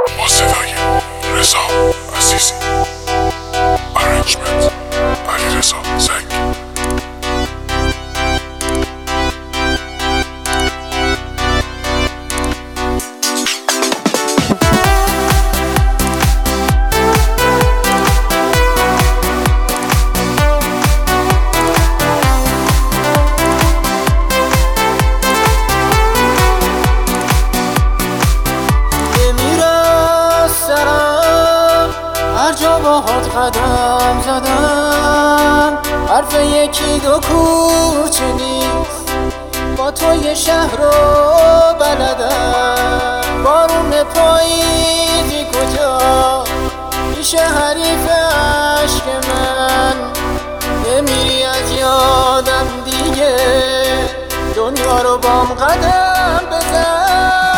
با صدای رضا عزیزی، ارنجمنت علیرضا زنگ. هر جا باهات قدم زدم حرف یکی دو کوچه نیست، با تو یه شهر رو بلدم. بارون پاییزی کجا میشه حریف عشق من؟ نمیری از یادم دیگه، دنیا رو بام قدم بزن.